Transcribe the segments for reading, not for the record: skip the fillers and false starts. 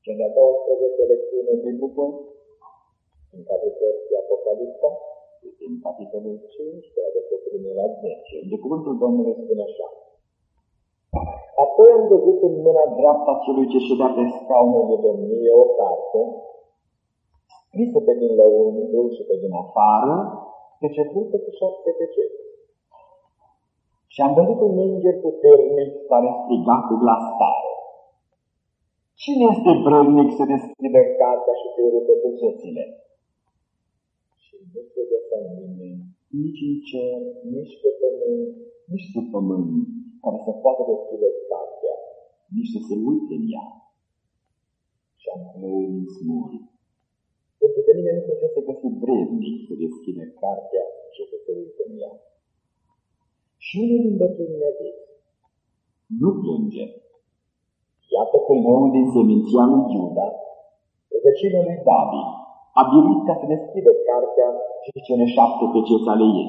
Cea de-a 12 lecțiune biblică, în capitolul Apocalipsa, din capitolul 5, de primul la 10, unde cuvântul Domnului spune așa. Apoi am văzut în mâna dreapta celui ce ședea pe scaunul de domnie o carte, scrisă pe din lăuntru și pe din afară, pecetuită cu 7 pecete. Și am văzut un înger puternic care striga cu glas tare. Cine este vrednic să deschidă cartea și să-i rupe pecețile? Și nu se găsea nimeni, nici în cer, nici pe pământ, nici sub pământ, care să poată deschide cartea, nici să se uite în ea. Și am plâns mult. Pentru că nimeni nu putea să găsi vrednic să deschide cartea și să se uite în ea. Și unul din bătrâni mi-a zis, nu plânge. Iată că leul din seminția lui Iuda, rădăcinul lui David, a biruit ca să deschidă cartea și cele 7 peceți ale ei.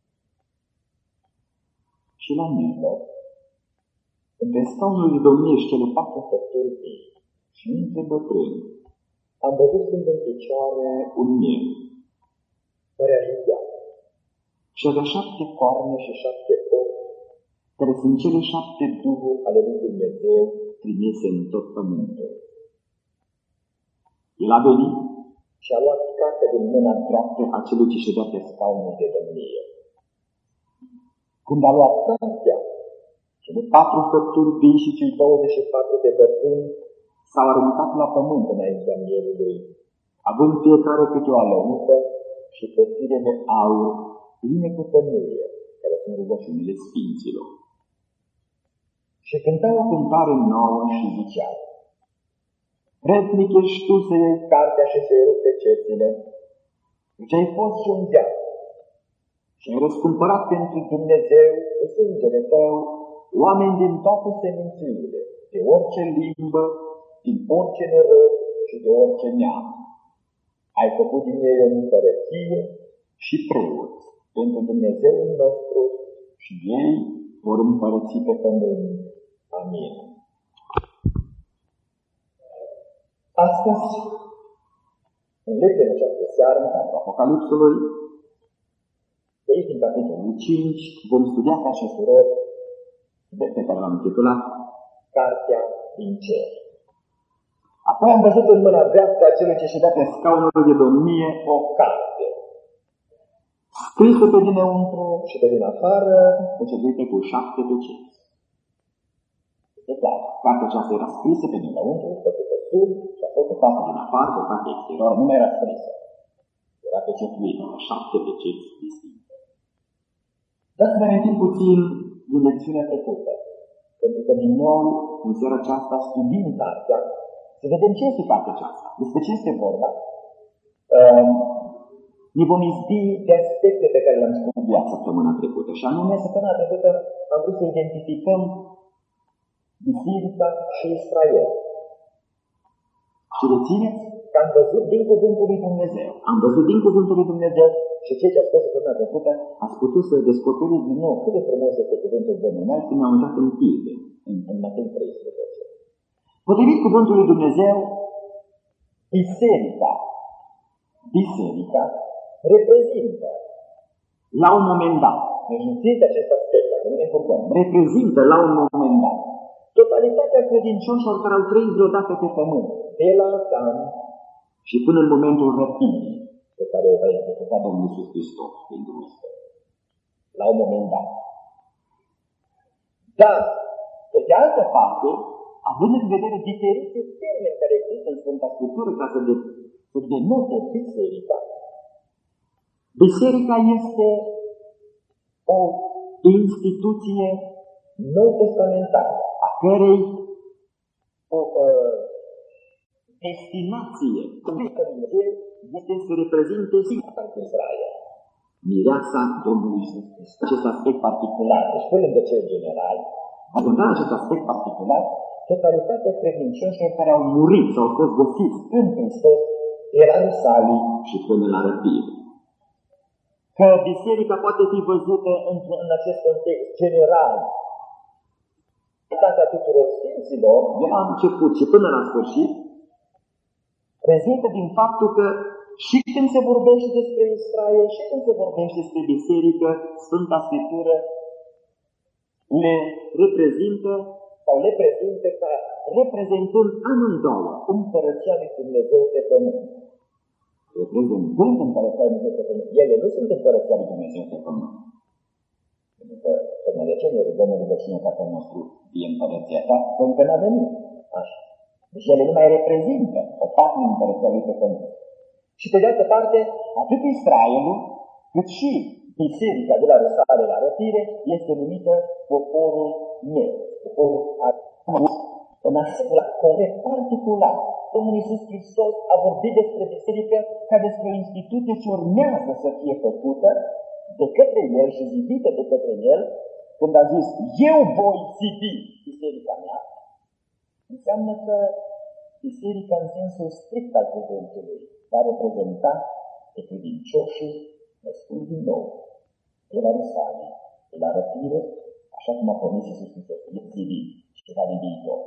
Și la mijloc, între scaunul de domnie și cele 4 făpturi vii și între bătrâni, am văzut când în picioare un miel, părea junghiat, și avea 7 coarne și 7 ochi, care sunt cele 7 duhuri ale lui Dumnezeu trimise în tot pământul. El a venit și a luat cartea din mâna dreaptă a celui ce ședea pe scaunul de domnie. Când a luat cartea, cele 4 făpturi vii și cei 24 de bătrâni s-au aruncat la pământ înaintea mielului, având fiecare câte o alăută și păsire de aur pline cu tămâie, care sunt rugăciunile sfinților. Și cântau o cântare nouă și ziceau, vrednic ești tu să iei cartea și să-i rupi pecețile, căci ai fost junghiat și ai răscumpărat pentru Dumnezeu cu sângele tău oameni din toate semințiile, de orice limbă, din orice nerod și de orice neam. Ai făcut din ei o împărăție și preoți pentru Dumnezeul nostru și ei vor împărăți pe pământ. Amin. Astăzi, în lecția de această seară, în cadrul Apocalipsului, de aici din capitolul 5, vom studia ca și surori pe care l-am intitulat Cartea din Cer. Apoi am văzut în mâna dreaptă a celui ce ședea pe scaunul de domnie o carte, scrisă pe dinăuntru și pe din afară, pecetuită cu 7 peceți. E clar, cartea aceasta era scrisă pe dinăuntru, pe sub, și apoi pe partea din afară, pe partea exterioară, nu mai era scrisă. Era pecetuită, 7 peceți distincte. Dar să ne amintim puțin din lecțiunea trecută, pentru că din nou, în seara aceasta, studiind cartea, să vedem ce este cartea aceasta, despre ce este vorba. Ne vom izbi de aspecte pe care le-am studiat săptămâna trecută. Și anume, săptămâna trecută am vrut să identificăm Biserica și Israel. Și rețineți că am văzut din Cuvântul lui Dumnezeu. Am văzut din Cuvântul lui Dumnezeu și cei ce a spus săptămâna trecută ați putut să descoperiți din nou cât de frumos este Cuvântul Domnului când ne-am uitat în pilde, în Matei 13. Potrivit Cuvântului lui Dumnezeu, Biserica reprezintă, la un moment dat, înjuțiți acest aspect, dacă nu ne încurcăm, reprezintă la un moment dat totalitatea credincioșilor care au trăit vreodată pe pământ, de la Adam și până în momentul răpirii pe care o va executa Domnul Iisus Hristos prin Duhul Sfânt. La un moment dat. Dar, pe de altă parte, având în vedere diferite termeni care există în Sfânta Scriptură ca să denote biserica, biserica este o instituție nou-testamentară, a cărei destinație este să reprezinte Sfânta Israel, mireasa Domnului Iisus Hristos. Acest aspect particular, deci pe lângă cel general, având acest aspect particular, totalitatea credincioșilor care au murit sau au fost găsiți în Hristos era Rusalii și până la răpire. Că biserica poate fi văzută în acest context general, totalitatea tuturor sfinților, de la început și până la sfârșit, rezultă din faptul că și când se vorbește despre Israel, și când se vorbește despre biserică, Sfânta Scriptură le reprezintă sau le prezintă ca reprezentând amândouă împărăția lui Dumnezeu pe pământ. Reprezentând împărăția lui Dumnezeu pe pământ. Ele nu sunt împărăția lui Dumnezeu pe pământ. Pentru că, până de ce ne rugăm în rugăciunea Tatăl nostru, fie împărăția ta, pentru că n-a venit. Așa. Deci ele nu mai reprezintă o parte din împărăția lui pe pământ. Și pe de altă parte, atât Israelul, cât și biserica de la răsare la răpire este numită poporul meu. Poporul ales în asemenea corect particular. Domnul Iisus Hristos a vorbit despre biserică ca despre o instituție ce urmează să fie făcută de către El și zidită de către El, când a zis, eu voi zidi biserica mea, înseamnă că biserica în sensul strict al cuvântului va reprezenta pe credincioșii născuți din nou, de la răsare, de la răpire, așa cum a promis Iisus Hristos, e zidit și va fi viitor.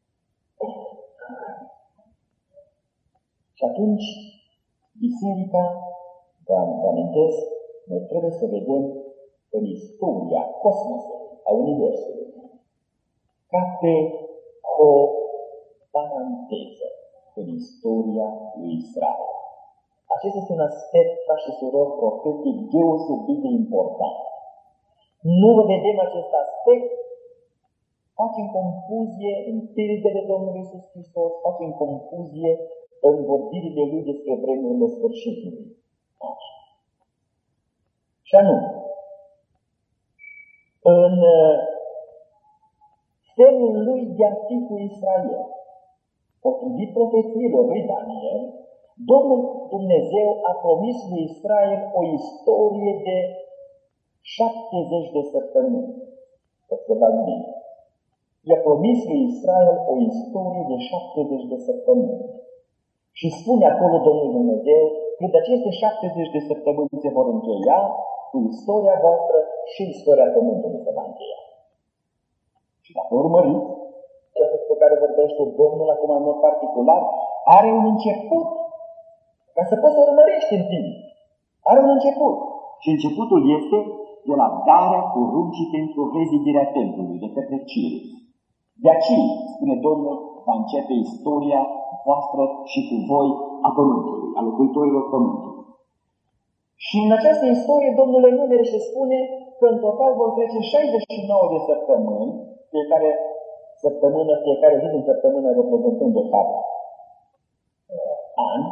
Și atunci, biserica, vă amintesc, noi trebuie să vedem în istoria cosmosului, a Universului, ca pe o paranteză în istoria lui Israel. Acesta este un aspect, frați și surori, profetic deosebit de important. Nu vedem acest aspect, facem confuzie în pildele Domnului Iisus Hristos, facem confuzie în vorbirile Lui despre vremurile sfârșitului. Așa. Și anume, în felul Lui de a fi cu Israel, potrivit profețiilor lui Daniel, Domnul Dumnezeu a promis lui Israel o istorie de 70 de săptămâni. I-a promis lui Israel o istorie de 70 de săptămâni. Și spune acolo Domnul Dumnezeu, când aceste 70 de săptămâni se vor încheia, cu istoria voastră și istoria pământului se va încheia. Și dacă urmăriți, ceea despre care vorbește Domnul acum în mod particular, are un început. Ca să poți să urmărești în timp. Are un început. Și începutul este de la darea poruncii pentru rezidirea templului de către Cirus. De aceea, spune Domnul, va începe istoria voastră și cu voi a pământului, a locuitorilor pământului. Și în această istorie, Domnul enumere și spune că în total vor trece 69 de săptămâni, fiecare zi din săptămână reprezentând de fapt an,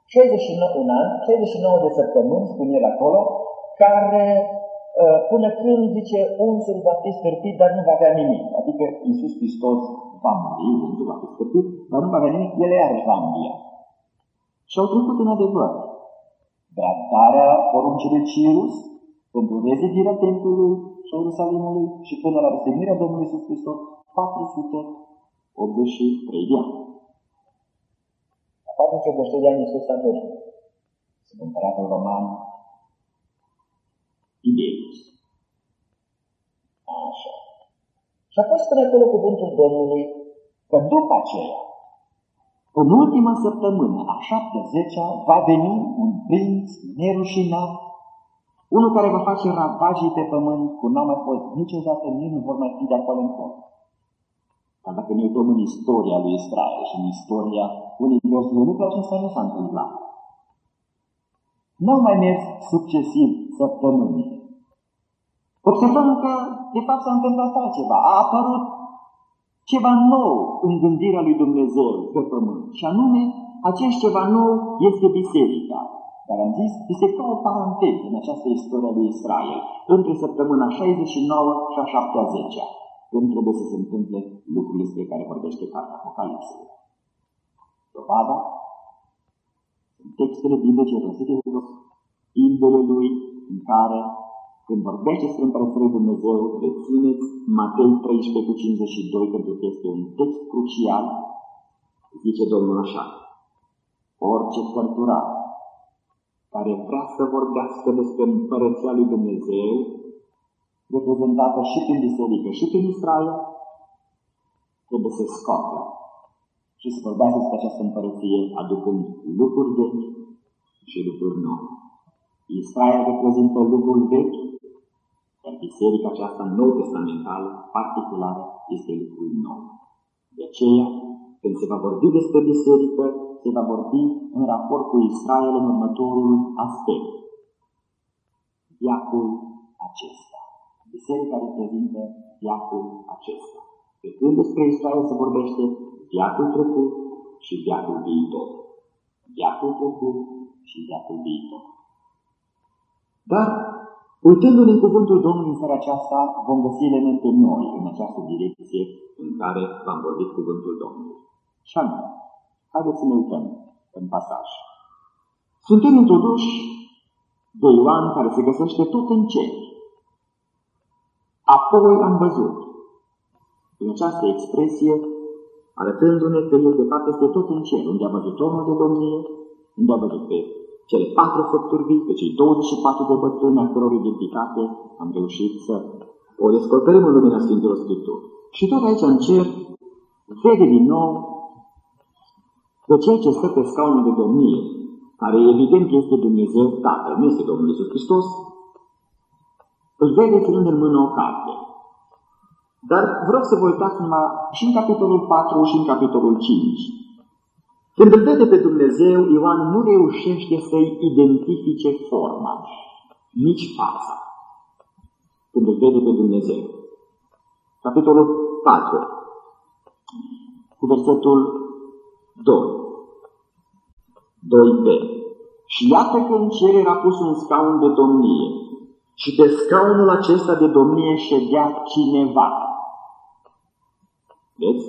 69 de săptămâni, spune el acolo, care până când, zice, unsul va fi stârpit, dar nu va avea nimic. Adică Iisus Hristos va muri, unsul va fi stârpit, dar nu va avea nimic, el iarăși va învia. Și au trecut în adevăr de la darea poruncii Cirus pentru rezidirea templului și Ierusalimului și până la răstignirea Domnului Iisus Hristos 483 de ani. La 483 de ani Iisus a murit. Sunt împăratul roman Tiberius. Așa. Și apoi spune acolo cuvântul Domnului că după aceea, în ultima săptămână, a 70-a, va veni un prinț nerușinat, unul care va face ravagii pe pământ, cum n-a mai fost niciodată, nici nu vor mai fi de acolo încolo. Dar dacă ne uităm în istoria lui Israel și în istoria Universului, nu că acesta nu s-a întâmplat. N-au mai mers succesiv săptămânile. Observăm că, de fapt, s-a întâmplat altceva. A apărut ceva nou în gândirea lui Dumnezeu pe pământ. Și anume, acest ceva nou este biserica. Dar am zis, este ca o paranteză în această istorie lui Israel, între săptămâna 69 și a 70-a, când trebuie să se întâmple lucrurile despre care vorbește cartea Apocalipsei. Dovada? Sunt textele biblice răsite pildele lui în care, când vorbește despre Împărăția lui Dumnezeu, rețineți Matei 13:52, pentru că este un text crucial, zice Domnul așa: orice cărturar care vrea să vorbească despre Împărăția lui Dumnezeu, reprezentată și prin biserică și prin Israel, trebuie să scoată și să vorbească despre această împărăție, aducând lucruri vechi și lucruri noi. Israel reprezintă lucruri vechi, iar biserica aceasta nou-testamentală, particulară, este lucrul nou. De aceea, când se va vorbi despre biserică, se va vorbi în raport cu Israel în următorul aspect. Veacul acesta. Biserica reprezintă veacul acesta. Pe când despre Israel se vorbește veacul trecut și veacul viitor. Veacul trecut și veacul viitor. Dar, uitându-ne în cuvântul Domnului în seara aceasta, vom găsi elemente noi în această direcție în care v-am vorbit cuvântul Domnului. Și anume, haideți să ne uităm în pasaj. Suntem introduși de Ioan, care se găsește tot în cer. Apoi am văzut. În această expresie, arătându-ne că el de fapt este tot în cer, unde a văzut tronul de domnie, unde a văzut pe cele 4 făpturi vii, pe cei 24 de bătrâni, a căror identitate am reușit să o descoperim în lumina Sfintelor Scripturi. Și tot aici în cer, vede din nou pe cel ce stă pe scaunul de domnie, care evident este Dumnezeu Tatăl, nu este Domnul Iisus Hristos, îl vede ținând în mână o carte. Dar vreau să vă uitați numai și în capitolul 4 și în capitolul 5. Când îl vede pe Dumnezeu, Ioan nu reușește să-i identifice forma, nici fața. Când îl vede pe Dumnezeu. Capitolul 4, cu versetul 2b. Și iată că în cer era pus un scaun de domnie și pe scaunul acesta de domnie ședea cineva. Vedeți?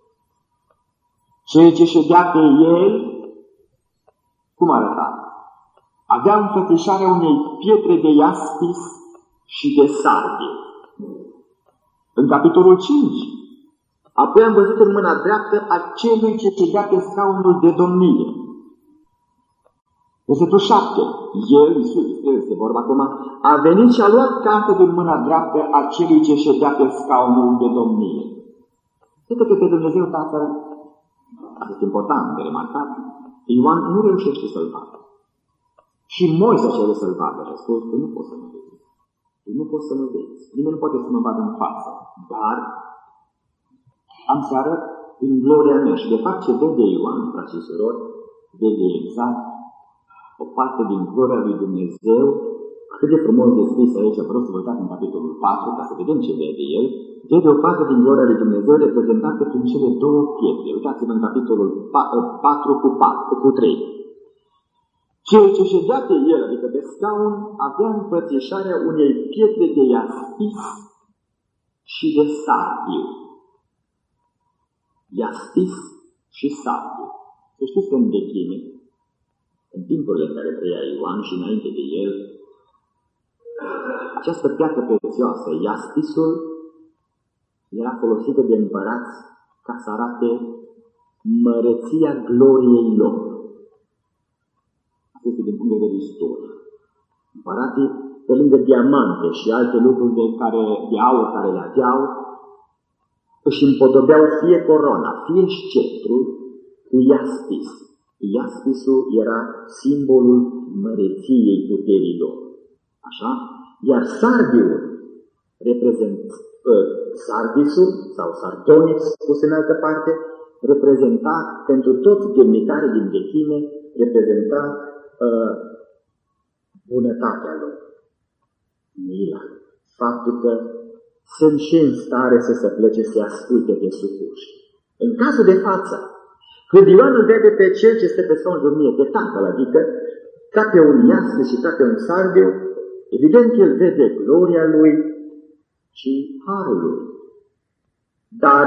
Cel ce ședea pe el, cum arăta? Avea înfățișarea unei pietre de iaspis și de sardiu. În capitolul 5, apoi am văzut în mâna dreaptă a celui ce ședea pe scaunul de domnie. Versetul 7. El, Iisus, este vorba acum, a venit și a luat cartea din mâna dreaptă a celui ce ședea pe scaunul de domnie. Cred că pe Dumnezeu Tatăl, asta este important de remarcat, Ioan nu reușește să-l vadă. Și Moise a cerut să-l vadă și a spus, tu nu poți să mă vezi. Tu nu poți să mă vezi. Nimeni nu poate să mă vadă în față. Dar am să arăt în gloria mea. Și de fapt ce vede Ioan, frații și surori, vede exact o parte din gloria lui Dumnezeu, atât de frumos descris aici, vreau să vă uitați în capitolul 4, ca să vedem ce vede el, vede o parte din gloria lui Dumnezeu reprezentată prin cele 2 pietre. Uitați-vă în capitolul 4 cu 3. Cel ce ședea pe el, adică pe scaun, avea înfățișarea unei pietre de iaspis și de sardiu. Iaspis și sardiu. Să știți că în vechime, în timpurile în care trăia Ioan și înainte de el, această piatră prețioasă, iaspisul, era folosită de împărați ca să arate măreția gloriei lor. Asta este din punct de vedere istoric. Împărații, pe lângă diamante și alte lucruri de aur care le aveau, își împodobeau fie corona, fie sceptru cu iaspis. Iaspisul era simbolul măreției puterilor. Așa? Iar sardiul sardisul sau sardonix, spus în altă parte, reprezenta pentru toți demnitarii din vechime, reprezenta bunătatea lor. Mila. Faptul că sunt și în stare să se plece să-i asculte pe supuși. În cazul de față, când Ioan îl vede pe cel ce este pe scaunul de domnie, pe Tatăl, adică ca pe un iaspis și ca pe un sardiu, evident că el vede gloria lui și harul lui. Dar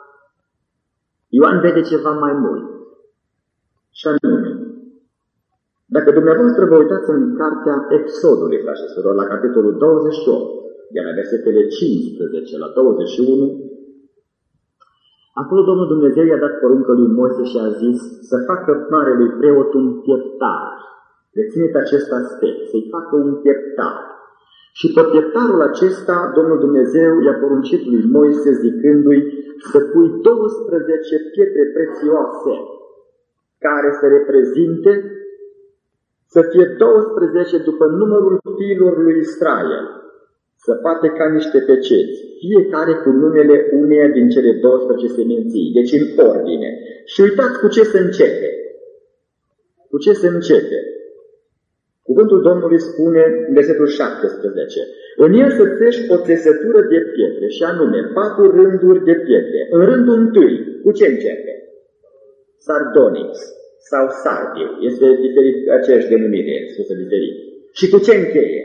Ioan vede ceva mai mult. Și anume, dacă dumneavoastră vă uitați în cartea Exodului, frați și surori, la capitolul 28, de la versetele 15 la 21, acolo Domnul Dumnezeu i-a dat poruncă lui Moise și a zis să facă marelui preot un pieptar. Rețineți acest aspect, să-i facă un pieptar. Și pe pieptarul acesta, Domnul Dumnezeu i-a poruncit lui Moise zicându-i să pui 12 pietre prețioase care să reprezinte, să fie 12 după numărul fiilor lui Israel, să poate ca niște peceți, fiecare cu numele uneia din cele 12 seminții, deci în ordine. Și uitați cu ce se începe. Cu ce se începe? Cuvântul Domnului spune în versetul 17: în el să țești o țesătură de pietre, și anume 4 rânduri de pietre. În rândul întâi, cu ce începe? Sardonyx sau sardiu. Este diferit, aceeași denumire, spusă diferit. Și cu ce încheie?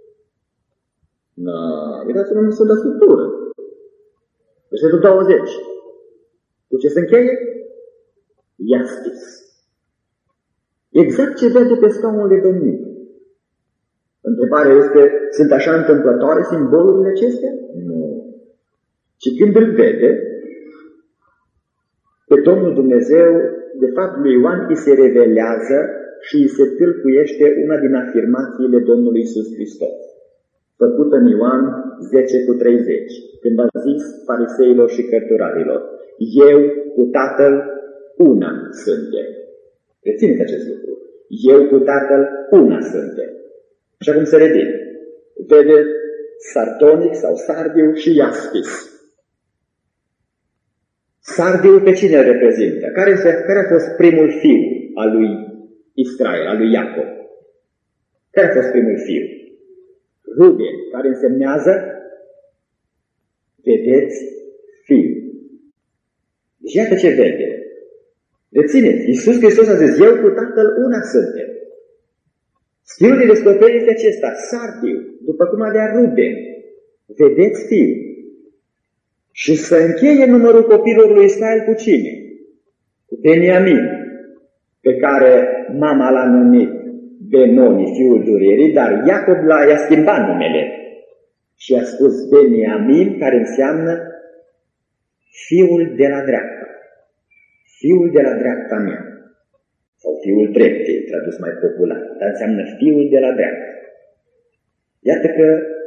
Uitați-vă în Sfânta Scriptură. Versetul 20. Cu ce se încheie? Iaspis. Exact ce vede pe scaunul de domnie. Întrebarea este, sunt așa întâmplătoare simbolurile acestea? Nu. Și când îl vede, pe Domnul Dumnezeu, de fapt lui Ioan îi se revelează și îi se tâlcuiește una din afirmațiile Domnului Iisus Hristos, făcută în Ioan 10:30, când a zis fariseilor și cărturarilor: eu cu Tatăl una suntem. Rețineți acest lucru. Eu cu Tatăl una suntem. Așa cum se revine. Vede sardonic sau sardiu și iaspis. Sardiul pe cine îl reprezintă? Care a fost primul fiu al lui Israel, al lui Iacob? Care a fost primul fiu? Ruben, care însemnează, vedeți, fiu. Deci iată ce vede. Rețineți, Iisus Hristos a zis, eu cu Tatăl una suntem. Fiul de descoperire este acesta, sardiu, după cum avea Ruben. Vedeți, fiu. Și să încheie numărul copilor lui Israel cu cine? Cu Beniamin, pe care mama l-a numit Benoni, fiul durerii, dar Iacob i-a schimbat numele și a spus Beniamin, care înseamnă fiul de la dreapta. Fiul de la dreapta mea. Sau fiul dreptei, tradus mai popular, dar înseamnă fiul de la dreapta. Iată că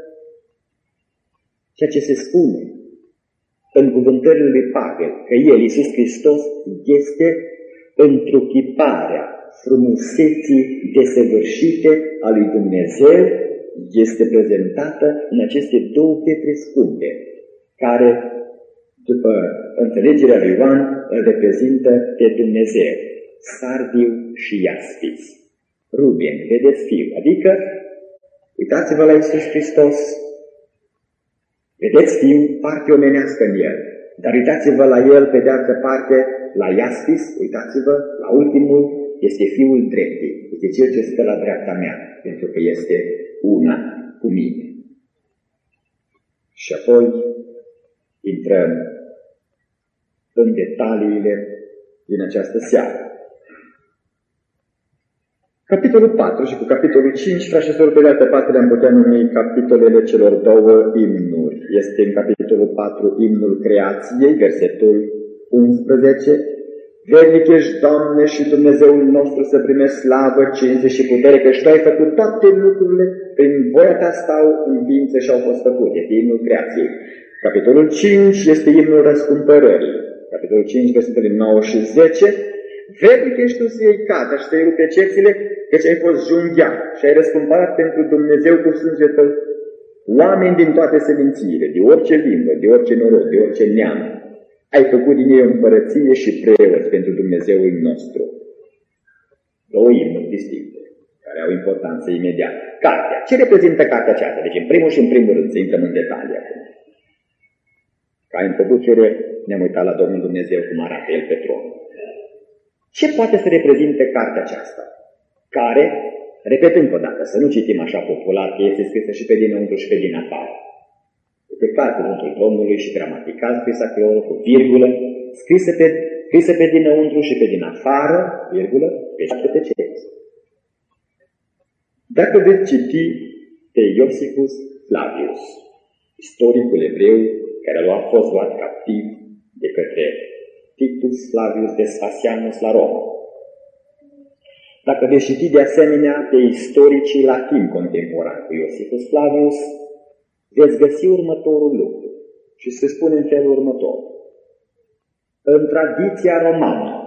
ceea ce se spune în cuvântările lui Pavel, că El, Iisus Hristos, este întruchiparea frumuseții desăvârșite a lui Dumnezeu, este prezentată în aceste două pietre scumpe, care, după înțelegerea lui Ioan, îl reprezintă pe Dumnezeu, sardiu și iaspis. Ruben, vedeți, fiu, adică, uitați-vă la Iisus Hristos, vedeți, fiu, parte omenească în el, dar uitați-vă la el, pe de altă parte, la iaspis, uitați-vă, la ultimul, este fiul dreptei, este cel ce stă la dreapta mea, pentru că este una cu mine. Și apoi intrăm în detaliile din această seară. Capitolul 4 și cu capitolul 5, frașilor, pe de altă parte le-am putea numi capitolele celor două imnuri. Este în capitolul 4 imnul creației, versetul 11. Vrednic ești, Doamne, și Dumnezeul nostru să primești slavă, cinste și putere, că Tu ai făcut toate lucrurile, prin voia Ta stau în ființă și au fost făcute. Este imnul creației. Capitolul 5 este imnul răscumpărării. Capitolul 5, versetele 9 și 10. Vrednic ești Tu să iei cata și să-i rupe cețile, căci ai fost junghiat și ai răscumpărat pentru Dumnezeu cu sângele Tău oameni din toate semințiile, de orice limbă, de orice noroc, de orice neam. Ai făcut din ei o împărăție și preoți pentru Dumnezeul nostru. Două imnuri distincte, care au importanță imediată. Cartea. Ce reprezintă cartea aceasta? Deci, în primul și în primul rând, să intrăm în detalii acum. Ca introducere, ne-am uitat la Domnul Dumnezeu cum arată El pe tron. Ce poate să reprezinte cartea aceasta? Care, repet încă o dată, să nu citim așa popular, că este scrisă și pe dinăuntru și pe din afară. Este clar cuvântul Domnului și gramatical scris acolo cu virgulă, scrisă pe dinăuntru și pe din afară, virgulă, pe ceți. Dacă veți citi pe Iosifus Flavius, istoricul evreu care a fost luat captiv de către Titus Flavius Vespasianus la Roma, Dacă veți citi de asemenea pe istoricii latini contemporani cu Iosifus Flavius, veți găsi următorul lucru și se spune în felul următor. În tradiția romană,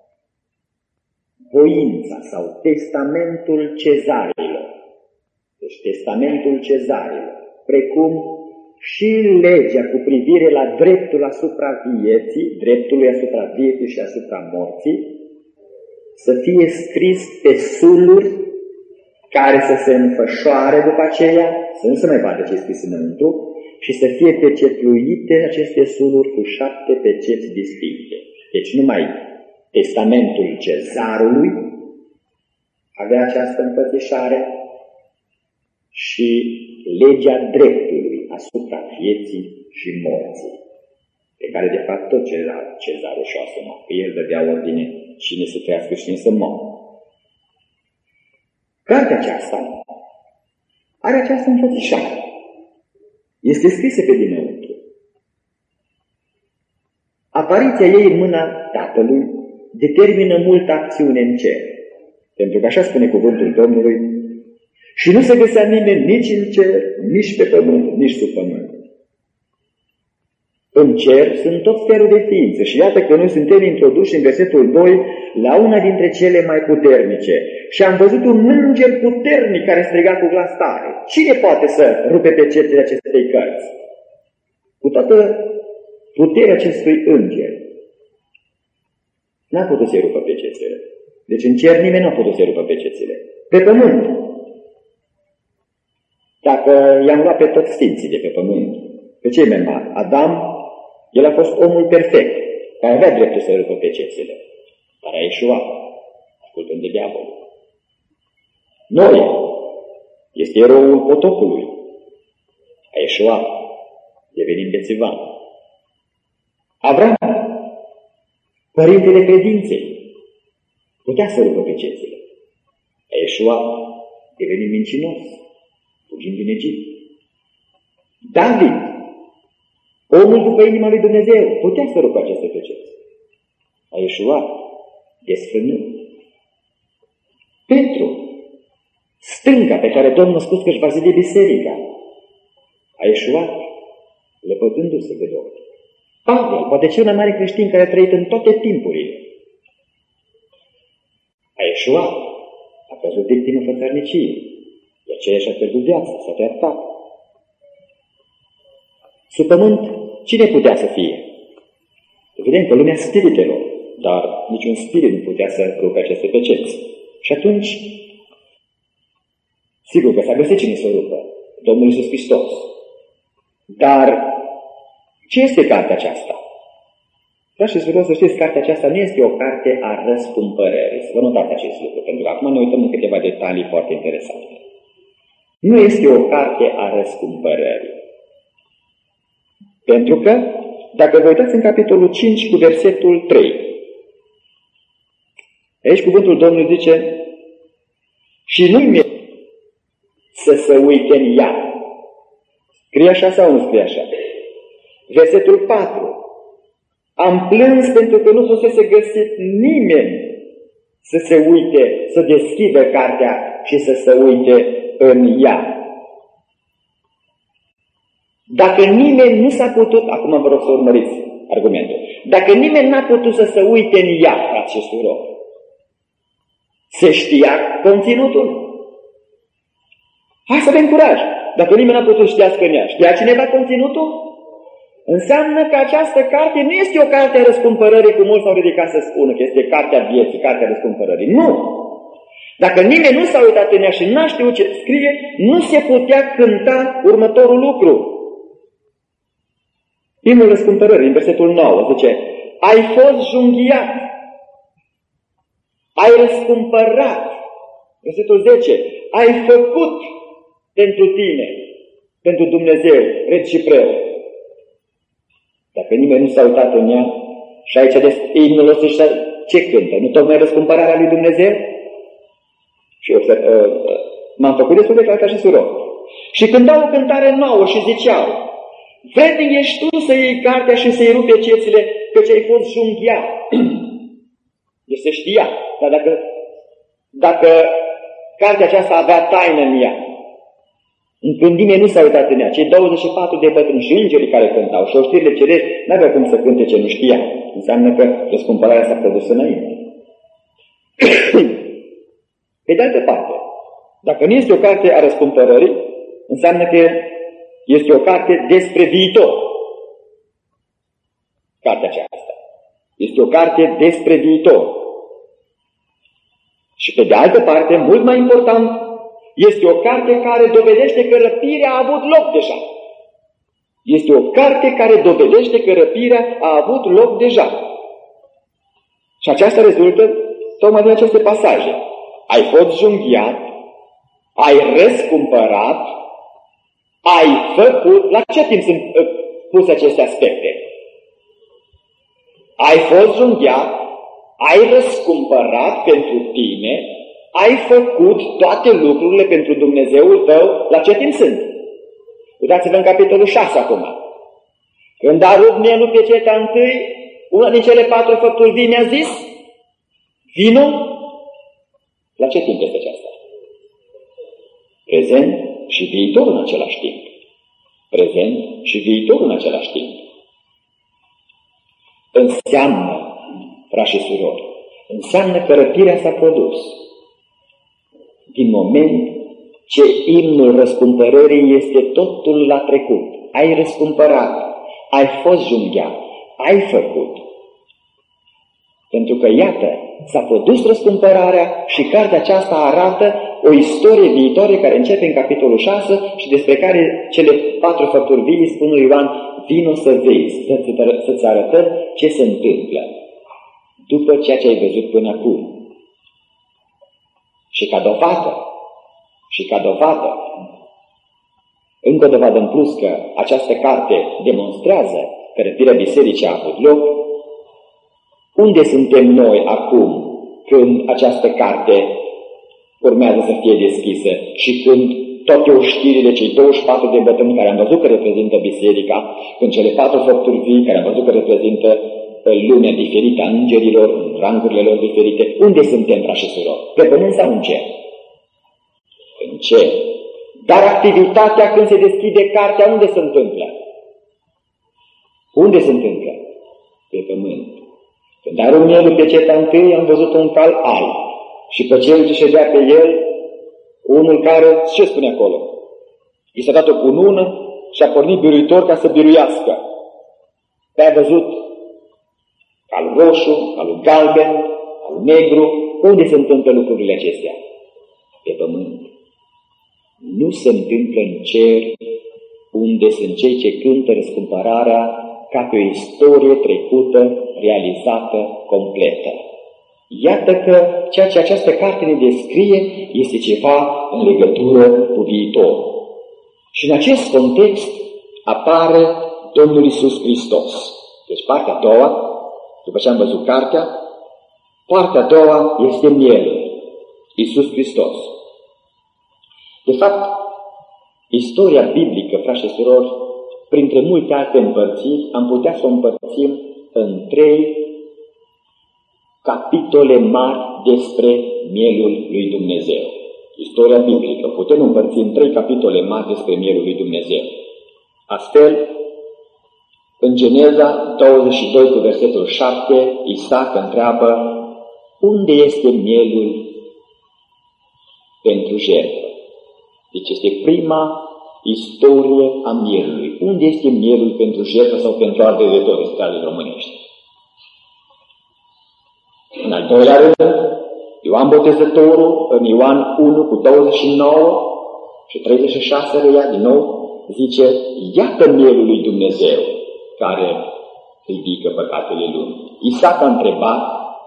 voința sau testamentul cezarilor, deci testamentul cezarilor, precum și legea cu privire la dreptul asupra vieții, dreptului asupra vieții și asupra morții, să fie scris pe suluri care să se înfășoare după aceea, să nu se mai vadă ce e scris înăuntru, și să fie pecetluite aceste suluri cu 7 peceți distincte. Deci numai testamentul cezarului avea această înfățișare și legea dreptului asupra vieții și morții, pe care de fapt tot cezarul și-o asuma, că el dădea ordine cine să trăiască și cine să moară. Cartea aceasta are această înfățișare. Este scrisă pe dinăuntru. Apariția ei în mâna Tatălui determină multă acțiune în cer. Pentru că așa spune cuvântul Domnului, și nu se găsea nimeni nici în cer, nici pe pământ, nici sub pământ. În cer sunt tot felul de ființe și iată că noi suntem introduși în versetul 2 la una dintre cele mai puternice. Și am văzut un înger puternic care striga cu glas tare. Cine poate să rupe pecețele acestei cărți? Cu toată puterea acestui înger, n-a putut să-i rupă pecețele. Deci în cer nimeni n-a putut să-i rupă pecețele. Pe pământ, dacă i-am luat pe toți sfinții de pe pământ, pe cei mai mari, Adam, el a fost omul perfect, care avea dreptul să rupă pecețele, dar a ieșuat, ascultând de diavol. Noi, este eroul potopului, a ieșuat, devenim bețivan. Avram, părintele credinței, putea să rupă pecețele, a ieșuat, devenim mincinos, fugind din Egipt. David, omul după inima lui Dumnezeu, putea să rupă aceste peceți. A ieșuat, desfrânând. Petru, stânca pe care Domnul a spus că își va zidi biserica, a ieșuat, lepătându-se de Domnul. Pavel, poate cel mai mare creștin care a trăit în toate timpurile, a ieșuat, a căzut victimă fățărniciei, de aceea și-a pierdut viața, s-a treptat. Sub pământ, cine putea să fie? Evident că lumea spiritelor, dar niciun spirit nu putea să rupe aceste peceți. Și atunci, sigur că s-a găsit cine să o rupă, Domnul Iisus Hristos. Dar ce este cartea aceasta? Vreau și vreau să știți, cartea aceasta nu este o carte a răscumpărării. Să vă notați acest lucru, pentru că acum ne uităm în câteva detalii foarte interesante. Nu este o carte a răscumpărării. Pentru că, dacă vă uitați în capitolul 5 cu versetul 3, aici cuvântul Domnului zice, și nu-i mie să se uite în ea. Scrie așa sau nu scrie așa? Versetul 4. Am plâns pentru că nu fusese găsit nimeni să se uite, să deschidă cartea și să se uite în ea. Dacă nimeni nu s-a putut, acum vă rog să urmăriți argumentul, dacă nimeni n-a putut să se uite în ea, frați și surori, se știa conținutul? Hai să avem curaj! Dacă nimeni n-a putut știască în ea, știa cineva conținutul? Înseamnă că această carte nu este o carte a răscumpărării, cum mulți s-au ridicat să spună, că este cartea vieții, cartea răscumpărării. Nu! Dacă nimeni nu s-a uitat în ea și n-a știut ce scrie, nu se putea cânta următorul lucru. Himnul răscumpărării, în versetul 9, zice, ai fost junghiat, ai răscumpărat. Versetul 10, ai făcut pentru tine, pentru Dumnezeu, regi și preot. Dacă nimeni nu s-a uitat în ea, și aici de imnul ăsta ce cântă? Nu tocmai răscumpărarea lui Dumnezeu? Și m-am făcut destul de clar ca și surori. Și cântau o cântare nouă și ziceau, vrednic ești tu să iei cartea și să-i rupi pecețile, căci ai fost junghiat. Deci se știa, dar dacă dacă cartea aceasta avea taină în ea, când nimeni nu s-a uitat în ea, cei 24 de bătrâni și îngerii care cântau și oștirile cerești n-avea cum să cânte ce nu știa. Înseamnă că răscumpărarea s-a produs înainte. Pe de altă parte, dacă nu este o carte a răscumpărării, înseamnă că este o carte despre viitor. Cartea aceasta este o carte despre viitor. Și pe de altă parte, mult mai important, este o carte care dovedește că răpirea a avut loc deja. Este o carte care dovedește că răpirea a avut loc deja. Și aceasta rezultă tocmai din aceste pasaje. Ai fost junghiat, ai răscumpărat, ai făcut... La ce timp sunt puse aceste aspecte? Ai fost junghiat, ai răscumpărat pentru tine, ai făcut toate lucrurile pentru Dumnezeul tău. La ce timp sunt? Uitați-vă în capitolul 6 acum. Când a rupt mielul pe cetea întâi, una din cele 4 făpturi vii mi-a zis, vino. La ce timp este aceasta? Prezent și viitor în același timp. Prezent și viitor în același timp. Înseamnă, frați și surori, înseamnă că răpirea s-a produs din moment ce imnul răscumpărării este totul la trecut. Ai răscumpărat, ai fost junghiat, ai făcut. Pentru că, iată, s-a produs răscumpărarea și cartea aceasta arată o istorie viitoare care începe în capitolul 6 și despre care cele 4 făpturi vii spun lui Ioan, vino să vezi, să-ți arătăm ce se întâmplă după ceea ce ai văzut până acum. Și ca dovadă, încă o dovadă în plus că această carte demonstrează că răpirea bisericii a avut loc. Unde suntem noi acum când această carte urmează să fie deschisă și când toate oștirile, cei 24 de bătrâni care am văzut că reprezintă biserica, când cele 4 făpturi vii care am văzut că reprezintă lumea diferită a îngerilor, în rangurile lor diferite, unde suntem, frați și surori? Pe pământ sau în cer? În cer. Dar activitatea când se deschide cartea, unde se întâmplă? Unde se întâmplă? Pe pământ. Când a rupt mielul pe cetea întâi, am văzut un cal alb și pe cel ce ședea pe el, unul care, ce spune acolo? I s-a dat o cunună și a pornit biruitor ca să biruiască. Te-ai văzut calul roșu, calul galben, calul negru. Unde se întâmplă lucrurile acestea? Pe pământ. Nu se întâmplă în cer, unde sunt cei ce cântă răscumpărarea ca pe o istorie trecută, realizată, completă. Iată că ceea ce această carte ne descrie este ceva în legătură cu viitor. Și în acest context apare Domnul Iisus Hristos. Deci partea a doua, după ce am văzut cartea, partea a doua este mielul, Iisus Hristos. De fapt, istoria biblică, frați și surori, printre multe alte împărțiri, am putea să o împărțim în 3 capitole mari despre mielul lui Dumnezeu. Istoria biblică putem împărți în 3 capitole mari despre mielul lui Dumnezeu. Astfel, în Geneza 22 cu versetul 7, Isaac întreabă, unde este mielul pentru jertfă? Deci este prima istorie a mielului. Unde este mielul pentru jertfă sau pentru arde de tot, strade românești? În al doilea rând, Ioan Botezătorul, în Ioan 1 cu 29 și 36 reia din nou, zice, iată mielul lui Dumnezeu care ridică păcatele lumii. Isaac a întrebat,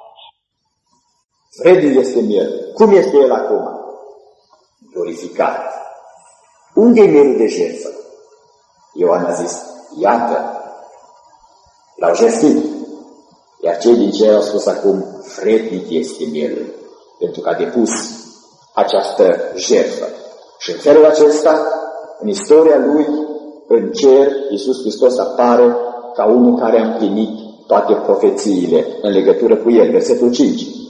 vrednic este mielul. Cum este el acum? Glorificat. Unde e mielul de jertfă? Ioan a zis, iată, l-au jertfit. Iar cei din cer au spus acum, vrednic este mielul, pentru că a depus această jertfă. Și în felul acesta, în istoria lui, în cer, Iisus Hristos apare ca unul care a împlinit toate profețiile în legătură cu el. Versetul 5.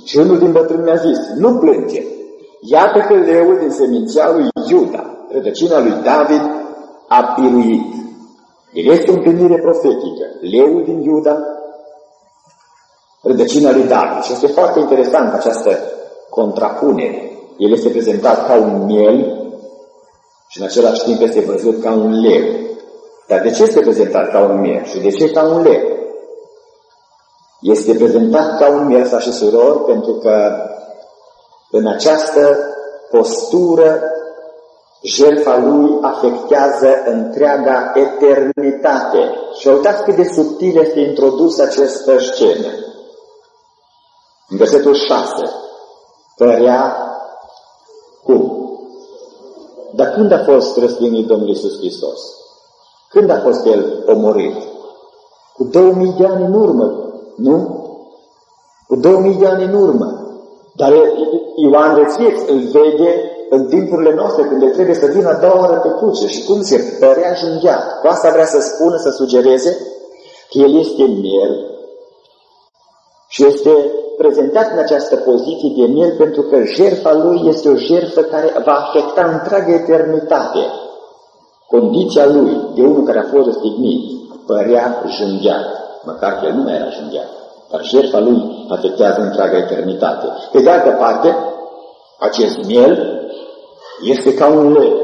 Și unul din bătrâni mi-a zis, nu plânge. Iată că leul din seminția lui Iuda, rădăcina lui David, a biruit. El este o întâlnire profetică. Leul din Iuda, rădăcina lui David. Și este foarte interesant această contrapunere. El este prezentat ca un miel și în același timp este văzut ca un leu. Dar de ce este prezentat ca un miel și de ce ca un leu? Este prezentat ca un miel, frați și surori, pentru că în această postură jertfa lui afectează întreaga eternitate. Și uitați cât de subtil este introdus această scenă. În versetul 6, părea cum? Dar când a fost răstignit Domnul Iisus Hristos? Când a fost El omorât? Cu 2000 de ani în urmă, nu? Cu 2000 de ani în urmă. Dar Ioan Rățvieț îl vede în timpurile noastre, când el trebuie să vină a doua oară pe cruce. Și cum se părea junghiat. Cu asta vrea să spună, să sugereze că el este miel și este prezentat în această poziție de miel pentru că jertfa lui este o jertfă care va afecta întreaga eternitate. Condiția lui de unul care a fost răstignit părea junghiat, măcar că el nu mai era junghiat, dar jertfa lui afectează întreaga eternitate. Pe de altă parte, acest miel este ca un leu.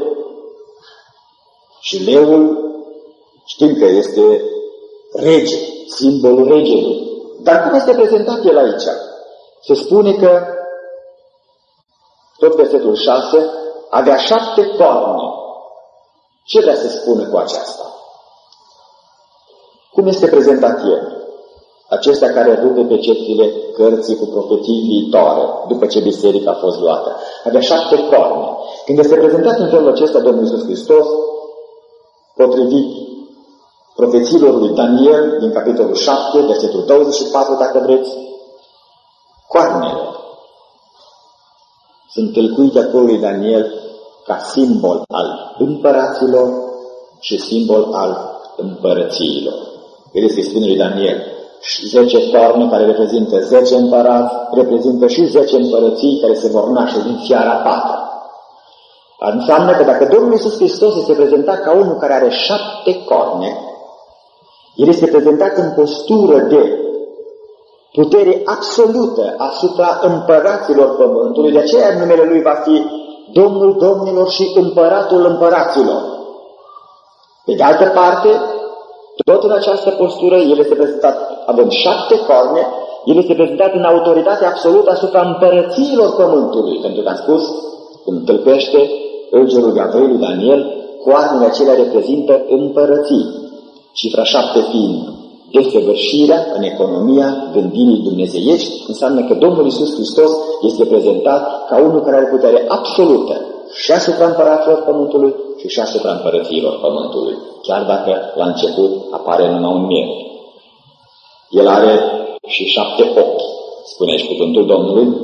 Și leul știm că este rege, simbolul regelui. Dar cum este prezentat el aici? Se spune că, tot versetul 6, avea 7 corne. Ce vrea să spună cu aceasta? Cum este prezentat el? Acestea care rupe pe ceptile cărții cu profeții viitoare, după ce biserica a fost luată. Avea 7 corne. Când este prezentat în felul acesta Domnul Iisus Hristos, potrivit profețiilor lui Daniel, din capitolul 7, versetul 24, dacă vreți, coarnele sunt tâlcuite acolo lui Daniel ca simbol al împăraților și simbol al împărățiilor. Vedeți că spune lui Daniel, 10 corne care reprezintă 10 împărați, reprezintă și 10 împărății care se vor naște din fiara patra. Înseamnă că dacă Domnul Iisus Hristos este prezentat ca unul care are 7 corne, El este prezentat în postură de putere absolută asupra împăraților pământului, de aceea numele Lui va fi Domnul Domnilor și Împăratul Împăraților. Pe de altă parte, tot în această postură, El este prezentat, avem 7 corne, El este prezentat în autoritate absolută asupra împărățiilor pământului, pentru că am spus, cum tâlpește Îngerul Gavril lui Daniel, coarnele acelea reprezintă împărății. Cifra 7 fiind desăvârșirea în economia gândirii dumnezeiești, înseamnă că Domnul Iisus Hristos este prezentat ca unul care are putere absolută și asupra împăraților pământului și asupra împărățiilor pământului, chiar dacă la început apare numai un miel. El are și 7 ochi, spune aici cuvântul Domnului,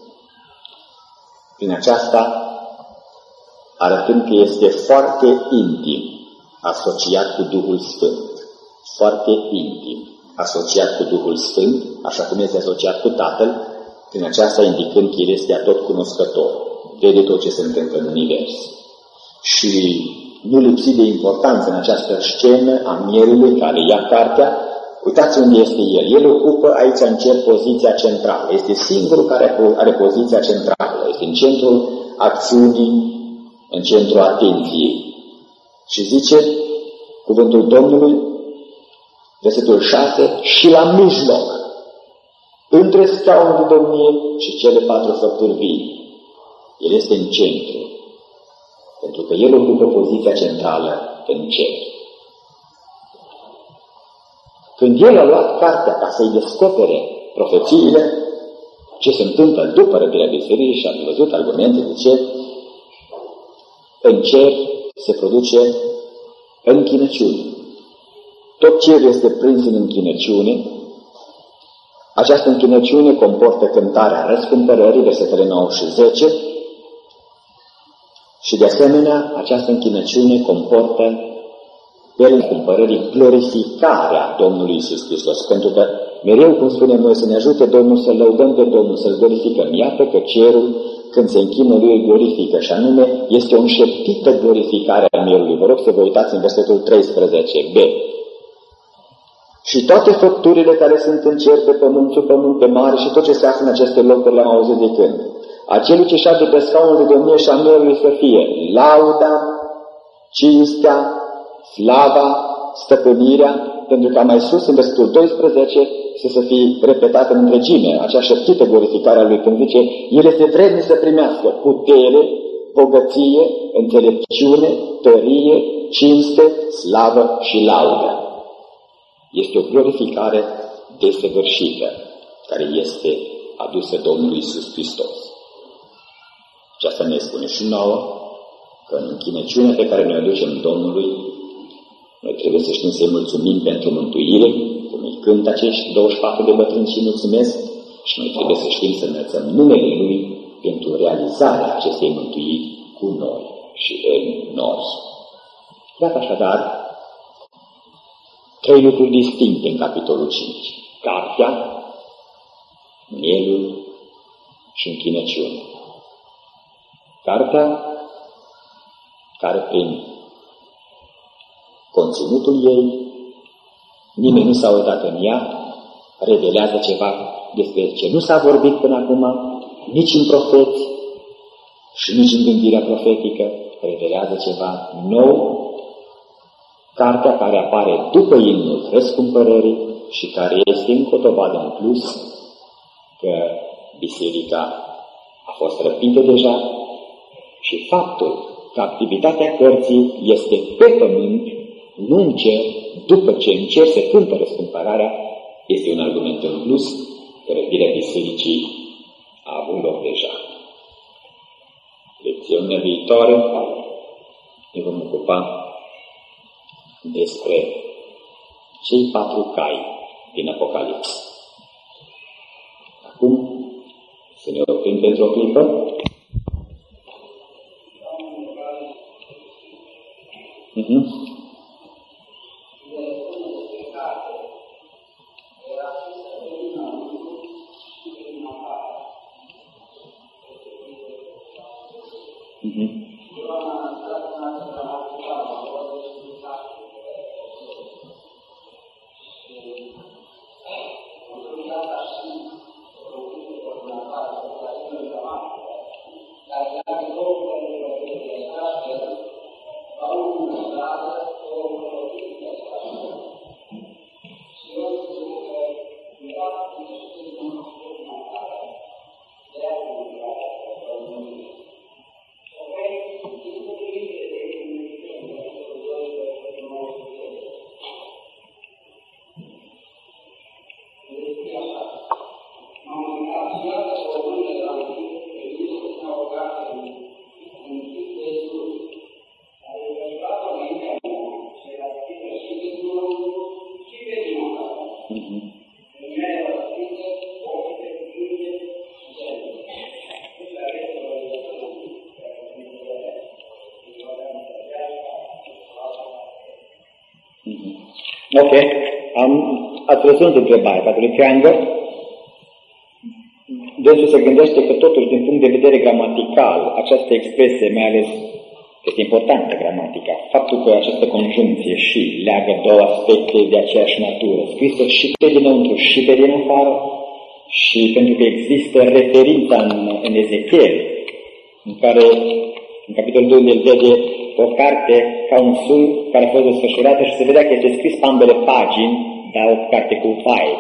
prin aceasta arătând că este foarte intim asociat cu Duhul Sfânt. Foarte intim asociat cu Duhul Sfânt, așa cum este asociat cu Tatăl, prin aceasta indicând că El este atotcunoscător, vede tot ce se întâmplă în univers. Și nu lipsit de importanță în această scenă a mielului care ia cartea, uitați unde este El. El ocupă aici în cer poziția centrală. Este singurul care are poziția centrală. Este în centrul acțiunii, în centrul atenției. Și zice cuvântul Domnului, versetul 6, și la mijloc, între scaunul de domnie și cele 4 făpturi vii. El este în centru, pentru că El ocupă poziția centrală în cer. Când El a luat cartea ca să-i descopere profețiile, ce se întâmplă după răpirea bisericii și a văzut argumente de ce, în cer se produce închinăciune. Tot cerul este prins în închinăciune. Această închinăciune comportă cântarea răscumpărării, versetele 9 și 10, și de asemenea această închinăciune comportă pe răscumpărării glorificarea Domnului Iisus Hristos, pentru că mereu, cum spunem noi, să ne ajute Domnul să lăudăm pe Domnul, să-L glorificăm. Iată că cerul, când se închină lui, îl glorifică, și anume este o înșeptită glorificare a mielului. Vă rog să vă uitați în versetul 13b. Și toate făpturile care sunt în cer, pe pământ, sub pământ, pe mare și tot ce se află în aceste locuri le-am auzit zicând: acelui ce șade pe scaunul de domnie și a mielului să fie lauda, cinstea, slava, stăpânirea, pentru ca mai sus, în versetul 12, să fie repetată în întregime acea șeptită glorificare a lui, când zice: El este vrednic să primească putere, bogăție, înțelepciune, tărie, cinste, slavă și laudă. Este o glorificare desăvârșită, care este adusă Domnului Iisus Hristos. Și asta ne spune și nouă că în închinăciunea pe care ne aducem Domnului, noi trebuie să știm să-i mulțumim pentru mântuire, cum îi cânt acești 24 de bătrâni și mulțumesc, și noi trebuie să știm să înălțăm numele Lui pentru realizarea acestei mântuiri cu noi și în noi. Iată așadar 3 lucruri distincte în capitolul 5. Cartea, mielul și închinăciunea. Cartea care prin conținutul ei, nimeni nu s-a uitat în ea, revelează ceva despre ce nu s-a vorbit până acum, nici în profeți și nici în gândirea profetică, revelează ceva nou. Cartea care apare după imnul răscumpărării și care este încă o dovadă în plus că biserica a fost răpită deja, și faptul că activitatea cărții este pe pământ, nu în cer, după ce în cer se cântă răscumpărarea, este un argument în plus că răpirea bisericii a avut loc deja. Lecțiunea viitoare ne vom ocupa despre cei 4 cai din Apocalips. Acum să ne oprim pentru o clipă. Ok, ați răspuns întrebarea patului Triangă. Dânsul se gândește că totuși, din punct de vedere gramatical, această expresie, mai ales este importantă gramatica, faptul că această conjuncție și leagă două aspecte de aceeași natură, scrisă și pe dinăuntru și pe din afară, și pentru că există referința în Ezechiel, în care, în capitolul 2, el vede o carte ca un sul care a fost desfășurată și se vedea că este scris pe ambele pagini, dar o carte cu faie.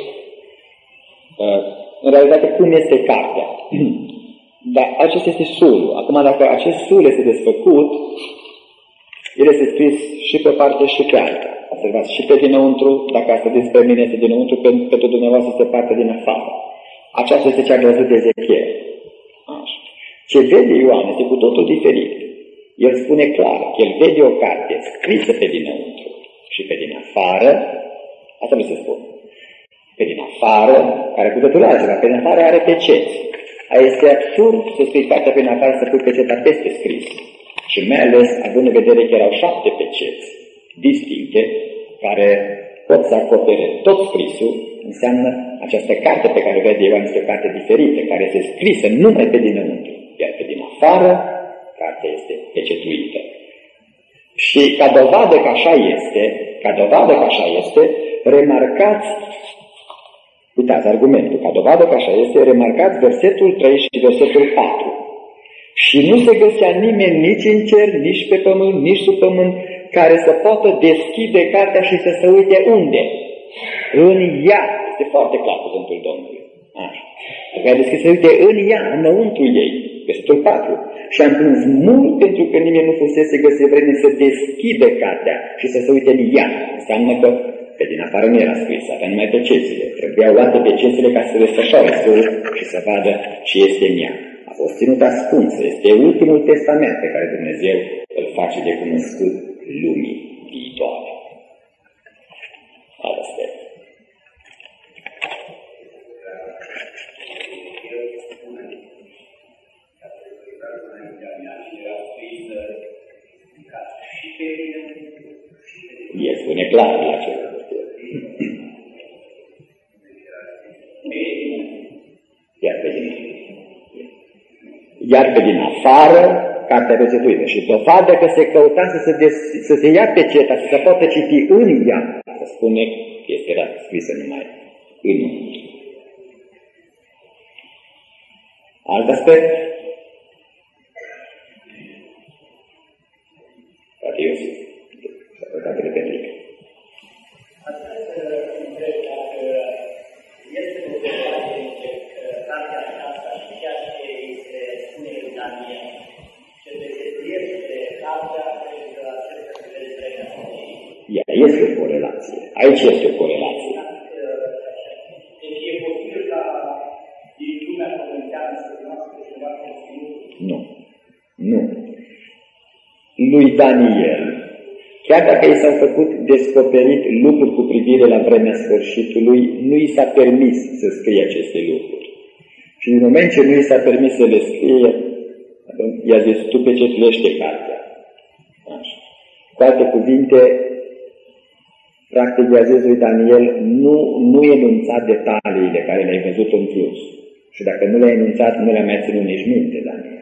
În realitate, cum este cartea? Dar acesta este sulul. Acum, dacă acest sul este desfăcut, el este scris și pe parte și pe alta. Observați, și pe dinăuntru, dacă asta despre mine este dinăuntru, pentru dumneavoastră este partea din afară. Aceasta este cea văzut de Ezechiel. Așa. Ce vede Ioan este cu totul diferit. El spune clar că el vede o carte scrisă pe dinăuntru și pe din afară, asta nu se spune. Pe din afară, care cu totul altceva, pe din afară are peceți. Este absurd să scrii cartea pe din afară să pui peceta peste scris. Și mai ales având în vedere că erau 7 peceți distincte, care pot să acopere tot scrisul, înseamnă această carte pe care o vede Ioan, este o carte diferită, care este scrisă numai pe dinăuntru, iar pe din afară, cartea este pecetuită. Și ca dovadă că așa este, remarcați, uitați argumentul, ca dovadă că așa este, remarcați versetul 3 și versetul 4. Și nu se găsea nimeni nici în cer, nici pe pământ, nici sub pământ, care să poată deschide cartea și să se uite unde? În ea. Este foarte clar cuvântul Domnului. Așa. Care deschide să se uite în ea, înăuntru ei. Versetul 4. Și am plâns mult pentru că nimeni nu fusese găsit vreme să deschide cartea și să se uite în ea. Înseamnă că pe din afară nu era scris, avea numai pecețile. Trebuia luate pecețile ca să se desfășoare și să vadă ce este în ea. A fost ținut ascunsă. Este ultimul testament pe care Dumnezeu îl face de cunoscut lumii viitoare. Alt aspect. El spune clar la acela. Iar pe din afară, cartea pecetuită. Și dovadă că se căuta să se ia peceta, să se poată citi în ea. Se spune că era scrisă numai în ea. Alt aspect. Frate Iosif, s-a păcat de Petric. Este o corelație. Aici este o corelație. Deci e posibil ca din lumea pământeană să cunoască ceva conținut? Nu. Lui Daniel, chiar dacă i s-au făcut descoperit lucruri cu privire la vremea sfârșitului, nu i s-a permis să scrie aceste lucruri. Și în moment ce nu i s-a permis să le scrie, i-a zis, tu pecetuiește cartea. Așa. Cu alte cuvinte, practic, i-a zis lui Daniel, nu enunța detaliile care le-ai văzut în plus. Și dacă nu le-ai enunțat, nu le-a mai ținut nici minte, Daniel.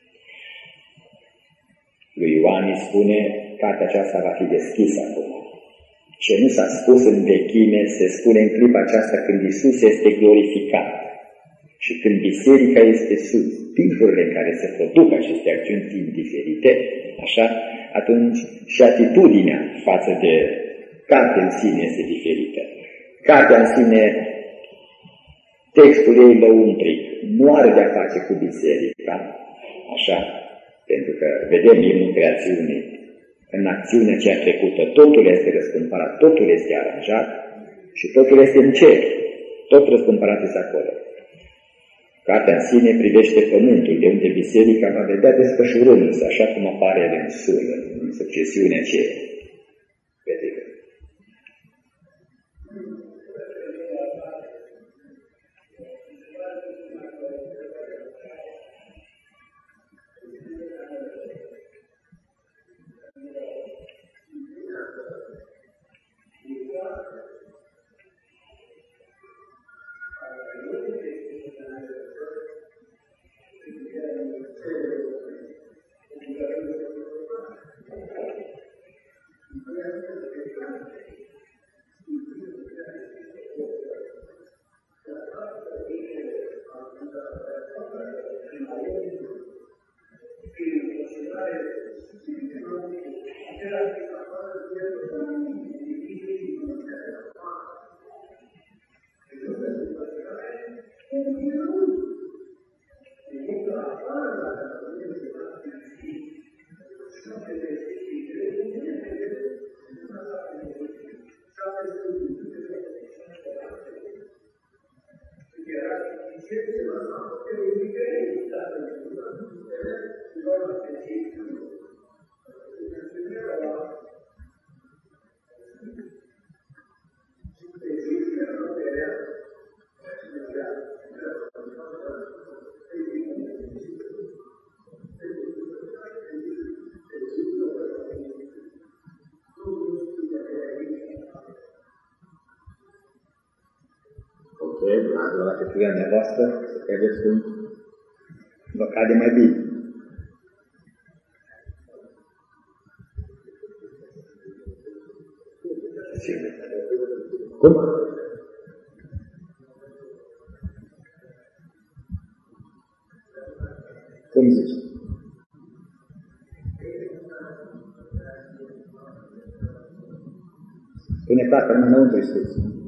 Lui Ioan îi spune, cartea aceasta va fi deschisă acum. Ce nu s-a spus în vechime, se spune în clipa aceasta când Iisus este glorificat. Și când biserica este sus, timpurile în care se produc aceste acțiuni fiind diferite, așa, atunci și atitudinea față de cartea în sine este diferită. Cartea în sine, textul ei lăuntric, nu are de-a face cu biserica, așa, pentru că vedem în creațiune, în acțiunea cea trecută, totul este răscumpărat, totul este aranjat și totul este în cer, tot răscumpărat este acolo. Cartea în sine privește pământul, de unde biserica va vedea desfășurându-se, așa cum apare în sulă, în succesiunea aceea. Vedeți? la căsătoria dumneavoastră, să credeți cum vă cade mai bine. Cum? Cum zici? Spune Tatăl înăuntru Iisus.